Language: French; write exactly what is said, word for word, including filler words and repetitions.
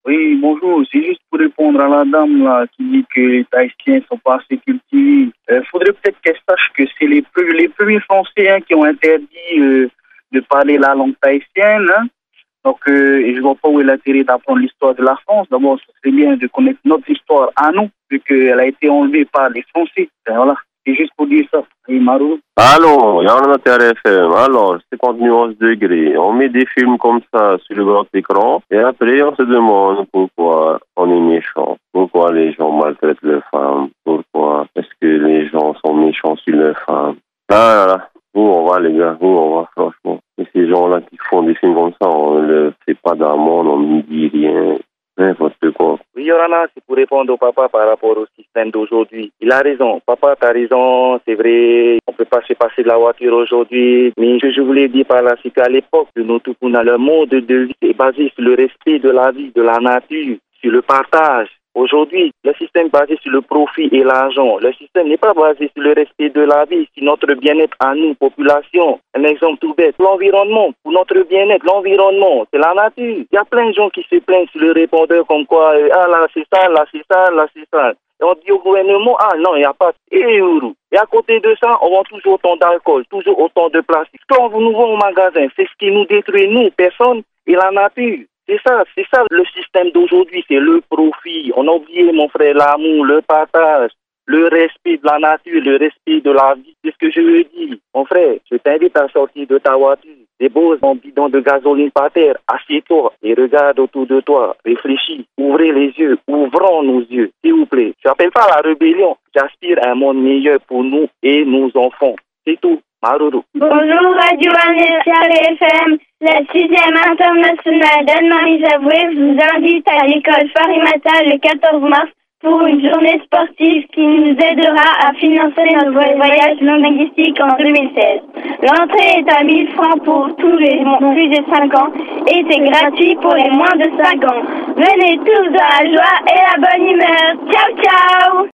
Oui, bonjour. C'est juste pour répondre à la dame là qui dit que les Tahitiens sont pas assez cultivés. Il faudrait peut-être qu'elle sache que c'est les, pre- les premiers Français hein, qui ont interdit euh, de parler la langue tahitienne. Hein. Donc, euh, et je vois pas où est l'intérêt d'apprendre l'histoire de la France. D'abord, ce serait bien de connaître notre histoire à nous, vu qu'elle a été enlevée par les Français. Et voilà. C'est juste pour dire ça. Oui, Marou. Allô, Yann T R F M. Alors, cinquante nuances degrés. On met des films comme ça sur le grand écran et après on se demande pourquoi on est méchant. Pourquoi les gens maltraitent leurs femmes. Pourquoi est-ce que les gens sont méchants sur leurs femmes. Ah là là. Où on va les gars, où on va franchement. Et ces gens-là qui font des films comme ça, on ne fait pas d'amende, on ne dit rien. N'importe quoi. Oui, Yorana, c'est pour répondre au papa par rapport au système d'aujourd'hui. Il a raison. Papa, t'as raison, c'est vrai. On peut pas se passer de la voiture aujourd'hui. Mais ce que je voulais dire par là, c'est qu'à l'époque de nos Tukuna, le mode de vie est basé sur le respect de la vie, de la nature, sur le partage. Aujourd'hui, le système est basé sur le profit et l'argent. Le système n'est pas basé sur le respect de la vie, sur notre bien-être à nous, population. Un exemple tout bête, l'environnement, pour notre bien-être, l'environnement, c'est la nature. Il y a plein de gens qui se plaignent sur le répondeur comme quoi, euh, ah là c'est ça, là c'est ça, là c'est ça. Et on dit au gouvernement, ah non, il n'y a pas de euro. Et à côté de ça, on vend toujours autant d'alcool, toujours autant de plastique. Quand nous vont au magasin, c'est ce qui nous détruit, nous, personne, et la nature. C'est ça, c'est ça le système d'aujourd'hui, c'est le profit. On a oublié, mon frère, l'amour, le partage, le respect de la nature, le respect de la vie. C'est ce que je veux dire. Mon frère, je t'invite à sortir de ta voiture, dépose ton bidon de gasoline par terre, assieds-toi et regarde autour de toi. Réfléchis, ouvrez les yeux, ouvrons nos yeux, s'il vous plaît. Je n'appelle pas la rébellion, j'aspire à un monde meilleur pour nous et nos enfants. C'est tout. Maruru. Bonjour Radio T R F M, la sixième internationale d'Anne-Marie Javoué vous invite à l'école Farimata le quatorze mars pour une journée sportive qui nous aidera à financer notre voyage linguistique en deux mille seize. L'entrée est à mille francs pour tous les plus de cinq ans et c'est gratuit pour les moins de cinq ans. Venez tous dans la joie et la bonne humeur. Ciao, ciao!